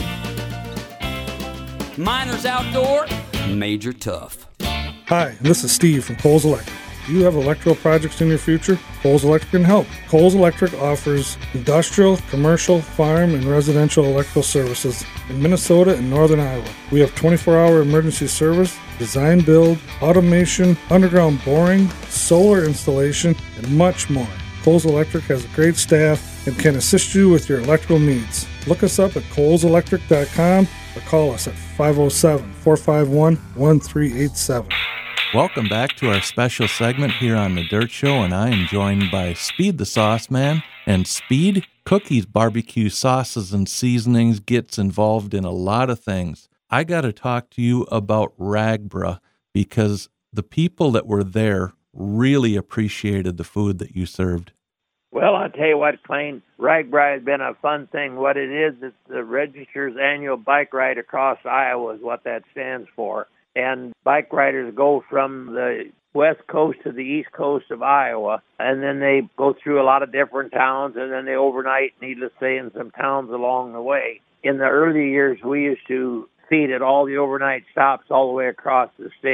Miners Outdoor, Major Tough. Hi, this is Steve from Coles Electric. Do you have electrical projects in your future? Coles Electric can help. Coles Electric offers industrial, commercial, farm, and residential electrical services in Minnesota and northern Iowa. We have 24-hour emergency service, design build, automation, underground boring, solar installation, and much more. Coles Electric has a great staff and can assist you with your electrical needs. Look us up at coleselectric.com or call us at 507-451-1387. Welcome back to our special segment here on The Dirt Show, and I am joined by Speed the Sauce Man. And Speed Cookies barbecue sauces and seasonings gets involved in a lot of things. I got to talk to you about Ragbra because the people that were there really appreciated the food that you served. Well, I'll tell you what, Clayne, Ragbra has been a fun thing. What it is, it's the Register's annual bike ride across Iowa is what that stands for. And bike riders go from the west coast to the east coast of Iowa, and then they go through a lot of different towns, and then they overnight, needless to say, in some towns along the way. In the early years, we used to feed at all the overnight stops all the way across the state.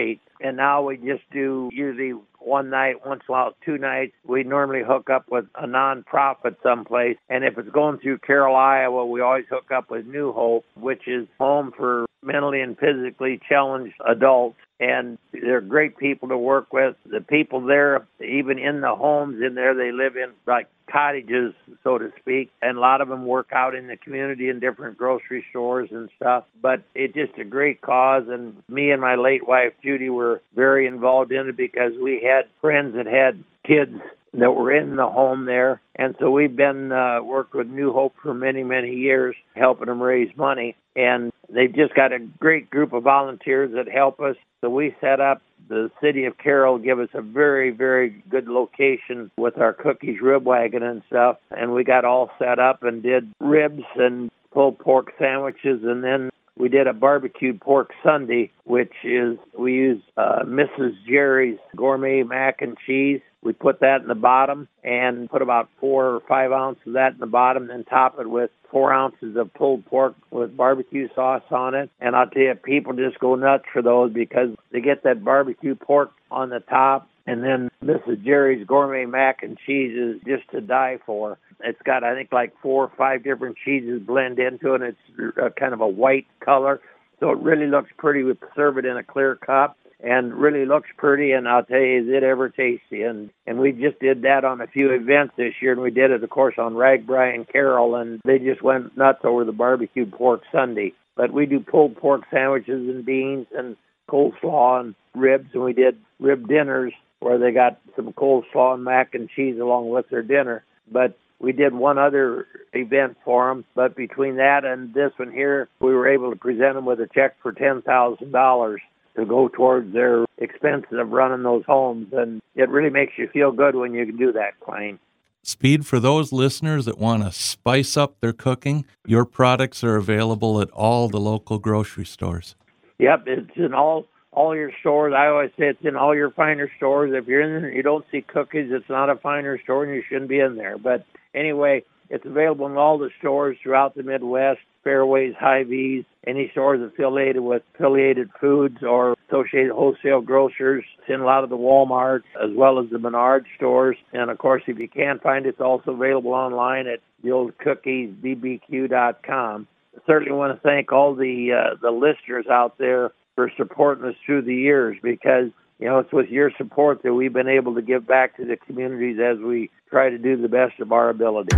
And now we just do usually one night, once in a while, 2 nights. We normally hook up with a nonprofit someplace. And if it's going through Carroll, Iowa, we always hook up with New Hope, which is home for mentally and physically challenged adults. And they're great people to work with. The people there, even in the homes in there, they live in like cottages, so to speak. And a lot of them work out in the community in different grocery stores and stuff. But it's just a great cause. And me and my late wife, Judy, were very involved in it because we had friends that had kids that were in the home there. And so we've been worked with New Hope for many, many years, helping them raise money. And they've just got a great group of volunteers that help us. So we set up, the city of Carroll give us a very, very good location with our cookies rib wagon and stuff. And we got all set up and did ribs and pulled pork sandwiches. And then we did a barbecued pork sundae, which is, we use Mrs. Jerry's gourmet mac and cheese. We put that in the bottom and put about 4 or 5 ounces of that in the bottom, then top it with 4 ounces of pulled pork with barbecue sauce on it. And I'll tell you, people just go nuts for those because they get that barbecue pork on the top. And then Mrs. Jerry's gourmet mac and cheese is just to die for. It's got, I think, like 4 or 5 different cheeses blend into it. And it's kind of a white color. So it really looks pretty. We serve it in a clear cup. And really looks pretty, and I'll tell you, is it ever tasty. And we just did that on a few events this year, and we did it, of course, on RAGBRAI and Carroll, and they just went nuts over the barbecued pork sundae. But we do pulled pork sandwiches and beans and coleslaw and ribs, and we did rib dinners where they got some coleslaw and mac and cheese along with their dinner. But we did one other event for them, but between that and this one here, we were able to present them with a check for $10,000. To go towards their expenses of running those homes. And it really makes you feel good when you can do that, Clayne. Speed, for those listeners that want to spice up their cooking, your products are available at all the local grocery stores. Yep, it's in all your stores. I always say it's in all your finer stores. If you're in there and you don't see cookies, it's not a finer store and you shouldn't be in there. But anyway, it's available in all the stores throughout the Midwest, Fairways, Hy-Vees, any stores affiliated with affiliated foods or associated wholesale grocers. It's in a lot of the Walmarts as well as the Menards stores. And, of course, if you can't find it, it's also available online at theoldcookiesbbq.com. I certainly want to thank all the listeners out there for supporting us through the years because, you know, it's with your support that we've been able to give back to the communities as we try to do the best of our ability.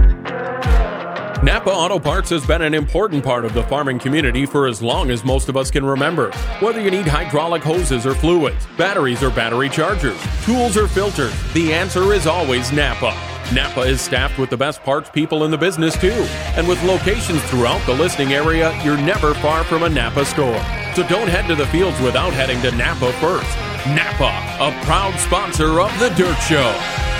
Napa Auto Parts has been an important part of the farming community for as long as most of us can remember. Whether you need hydraulic hoses or fluids, batteries or battery chargers, tools or filters, the answer is always Napa. Napa is staffed with the best parts people in the business too. And with locations throughout the listening area, you're never far from a Napa store. So don't head to the fields without heading to Napa first. Napa, a proud sponsor of The Dirt Show.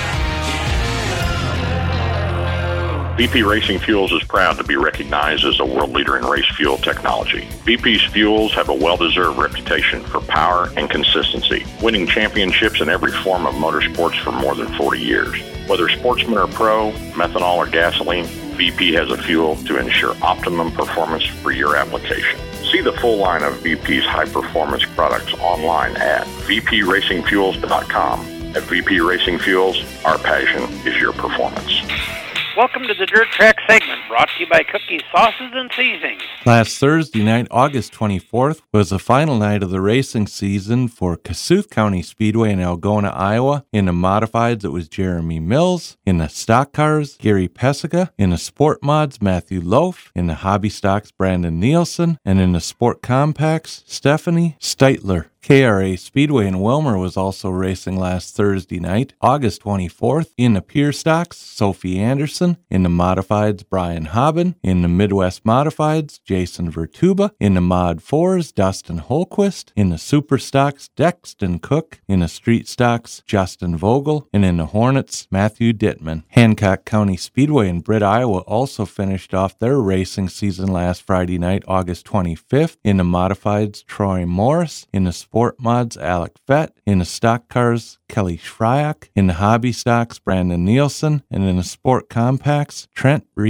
VP Racing Fuels is proud to be recognized as a world leader in race fuel technology. VP's fuels have a well-deserved reputation for power and consistency, winning championships in every form of motorsports for more than 40 years. Whether sportsman or pro, methanol or gasoline, VP has a fuel to ensure optimum performance for your application. See the full line of VP's high-performance products online at vpracingfuels.com. At VP Racing Fuels, our passion is your performance. Welcome to the Dirt Track segment, brought to you by Cookies, Sauces, and Seasonings. Last Thursday night, August 24th, was the final night of the racing season for Kossuth County Speedway in Algona, Iowa. In the modifieds, it was Jeremy Mills. In the stock cars, Gary Pesica. In the sport mods, Matthew Loaf. In the hobby stocks, Brandon Nielsen. And in the sport compacts, Stephanie Steitler. KRA Speedway in Wilmer was also racing last Thursday night, August 24th. In the Pier Stocks, Sophie Anderson. In the Modifieds, Brian Hobbin. In the Midwest Modifieds, Jason Vertuba. In the Mod 4s, Dustin Holquist. In the Super Stocks, Dexton Cook. In the Street Stocks, Justin Vogel. And in the Hornets, Matthew Dittman. Hancock County Speedway in Britt, Iowa also finished off their racing season last Friday night, August 25th. In the Modifieds, Troy Morris. In the Sport Mods, Alec Fett. In the stock cars, Kelly Shryock. In the hobby stocks, Brandon Nielsen. And in the sport compacts, Trent Reed.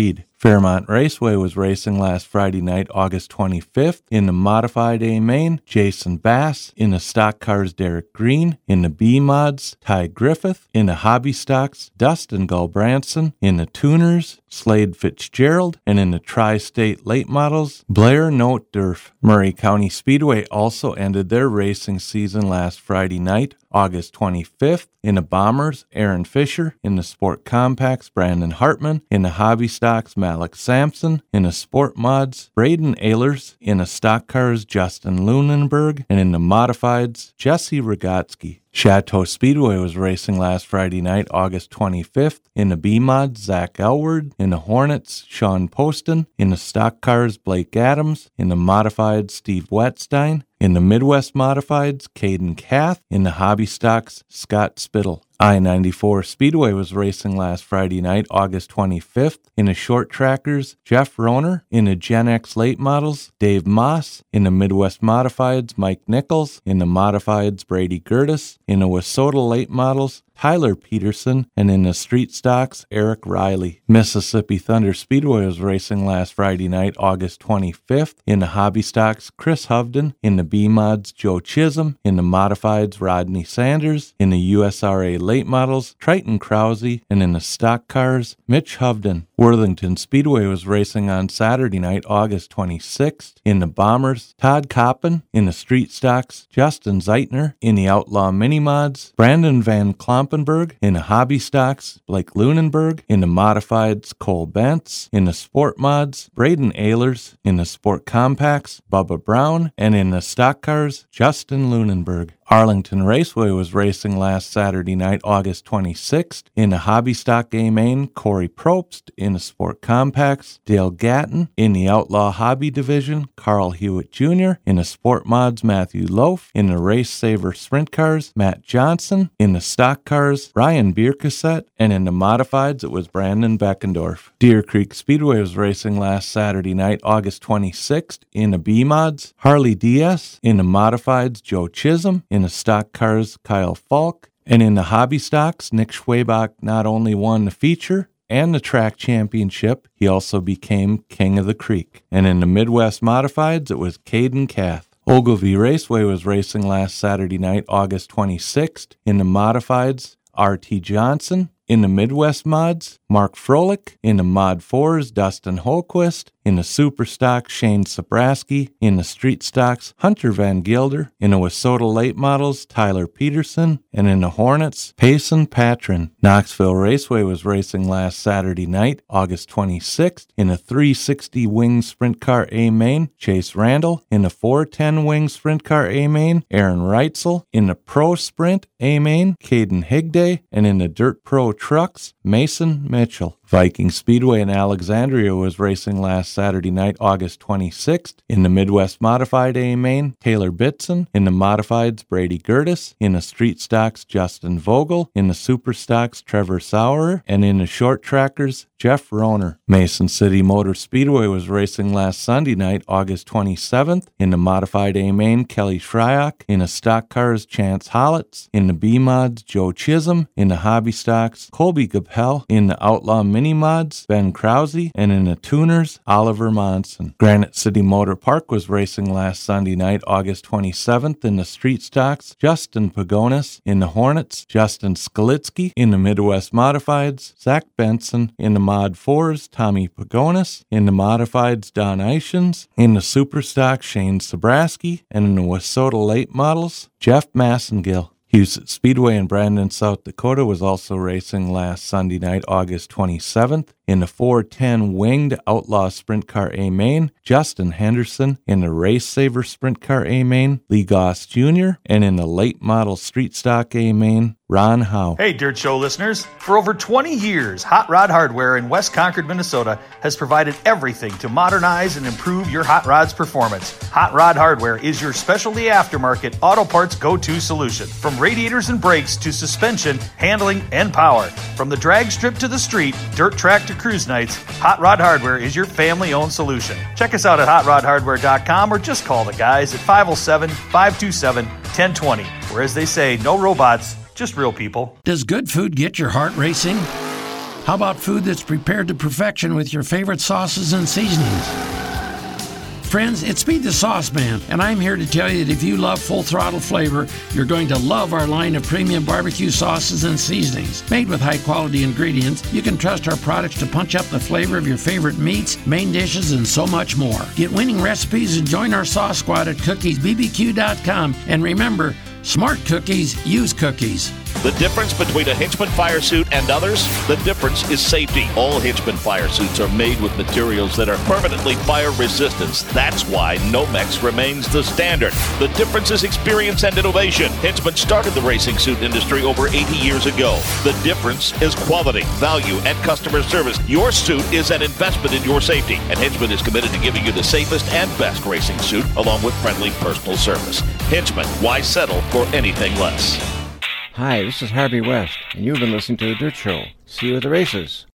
Fairmont Raceway was racing last Friday night, August 25th. In the Modified A Main, Jason Bass. In the Stock Cars, Derek Green. In the B Mods, Ty Griffith. In the Hobby Stocks, Dustin Gulbranson. In the Tuners, Slade Fitzgerald. And in the Tri-State Late Models, Blair Notdurf. Murray County Speedway also ended their racing season last Friday night, August 25th. In the Bombers, Aaron Fisher. In the Sport Compacts, Brandon Hartman. In the Hobby Stocks, Malik Sampson. In the Sport Mods, Braden Ehlers. In the Stock Cars, Justin Lunenberg. And in the Modifieds, Jesse Rogotsky. Chateau Speedway was racing last Friday night, August 25th. In the B-Mods, Zach Elward. In the Hornets, Sean Poston. In the Stock Cars, Blake Adams. In the Modifieds, Steve Wetstein. In the Midwest Modifieds, Caden Kath. In the Hobby Stocks, Scott Spittle. I-94 Speedway was racing last Friday night, August 25th. In the Short Trackers, Jeff Rohner. In the Gen X Late Models, Dave Moss. In the Midwest Modifieds, Mike Nichols. In the Modifieds, Brady Gertis. In the Wissota Late Models, Tyler Peterson. And in the Street Stocks, Eric Riley. Mississippi Thunder Speedway was racing last Friday night, August 25th. In the Hobby Stocks, Chris Hovden. In the B-Mods, Joe Chisholm. In the Modifieds, Rodney Sanders. In the USRA Late Models, Triton Krause. And in the Stock Cars, Mitch Hovden. Worthington Speedway was racing on Saturday night, August 26th. In the Bombers, Todd Coppin. In the Street Stocks, Justin Zeitner. In the Outlaw Mini Mods, Brandon Van Klompenberg. In the Hobby Stocks, Blake Lunenberg. In the Modifieds, Cole Bentz. In the Sport Mods, Braden Ehlers. In the Sport Compacts, Bubba Brown. And in the Stock Cars, Justin Lunenberg. Arlington Raceway was racing last Saturday night, August 26th. In the Hobby Stock A Main, Corey Probst. In the Sport Compacts, Dale Gatton. In the Outlaw Hobby Division, Carl Hewitt Jr. In the Sport Mods, Matthew Loaf. In the Race Saver Sprint Cars, Matt Johnson. In the Stock Cars, Ryan Biercassette. And in the Modifieds, it was Brandon Beckendorf. Deer Creek Speedway was racing last Saturday night, August 26th. In the B Mods, Harley Diaz. In the Modifieds, Joe Chisholm. In the Stock Cars, Kyle Falk. And in the Hobby Stocks, Nick Schwabach not only won the feature and the track championship, he also became King of the Creek. And in the Midwest Modifieds, it was Caden Kath. Ogilvie Raceway was racing last Saturday night, August 26th. In the Modifieds, R.T. Johnson. In the Midwest Mods, Mark Froelich. In the Mod 4s, Dustin Holquist. In the Super Stock, Shane Sabraski. In the Street Stocks, Hunter Van Gilder. In the Wissota Late Models, Tyler Peterson. And in the Hornets, Payson Patron. Knoxville Raceway was racing last Saturday night, August 26th. In the 360 Wing Sprint Car A Main, Chase Randall. In the 410 Wing Sprint Car A Main, Aaron Reitzel. In the Pro Sprint A Main, Caden Higday. And in the Dirt Pro Trucks, Mason Mitchell. Viking Speedway in Alexandria was racing last Saturday night, August 26th. In the Midwest Modified A Main, Taylor Bitson. In the Modifieds, Brady Gertis. In the Street Stocks, Justin Vogel. In the Super Stocks, Trevor Sauer. And in the Short Trackers, Jeff Rohner. Mason City Motor Speedway was racing last Sunday night, August 27th. In the Modified A Main, Kelly Shryock. In the Stock Cars, Chance Hollitz. In the B Mods, Joe Chisholm. In the Hobby Stocks, Colby Gapel. In the Outlaw Mini Mods, Ben Krause. And in the Tuners, Oliver Monson. Granite City Motor Park was racing last Sunday night, August 27th. In the Street Stocks, Justin Pagonis. In the Hornets, Justin Skalitsky. In the Midwest Modifieds, Zach Benson. In the Mod 4s, Tommy Pagonis. In the Modifieds, Don Eichens. In the Super Stock, Shane Sabraski. And in the Wissota Late Models, Jeff Massengill. Houston Speedway in Brandon, South Dakota was also racing last Sunday night, August 27th. In the 410 Winged Outlaw Sprint Car A Main, Justin Henderson. In the Race Saver Sprint Car A Main, Lee Goss Jr. And in the Late Model Street Stock A Main, Ron Howe. Hey, Dirt Show listeners. For over 20 years, Hot Rod Hardware in West Concord, Minnesota has provided everything to modernize and improve your hot rod's performance. Hot Rod Hardware is your specialty aftermarket auto parts go-to solution. From radiators and brakes to suspension, handling, and power. From the drag strip to the street, dirt track to cruise nights, Hot Rod Hardware is your family-owned solution. Check us out at hotrodhardware.com or just call the guys at 507-527-1020. Where as they say, no robots, just real people. Does good food get your heart racing? How about food that's prepared to perfection with your favorite sauces and seasonings? Friends, it's Speed the Sauce Man, and I'm here to tell you that if you love full throttle flavor, you're going to love our line of premium barbecue sauces and seasonings. Made with high quality ingredients, you can trust our products to punch up the flavor of your favorite meats, main dishes, and so much more. Get winning recipes and join our sauce squad at cookiesbbq.com. And remember, smart cookies use cookies. The difference between a Hinchman fire suit and others? The difference is safety. All Hinchman fire suits are made with materials that are permanently fire resistant. That's why Nomex remains the standard. The difference is experience and innovation. Hinchman started the racing suit industry over 80 years ago. The difference is quality, value, and customer service. Your suit is an investment in your safety, and Hinchman is committed to giving you the safest and best racing suit along with friendly personal service. Hinchman, why settle for anything less? Hi, this is Harvey West, and you've been listening to The Dirt Show. See you at the races.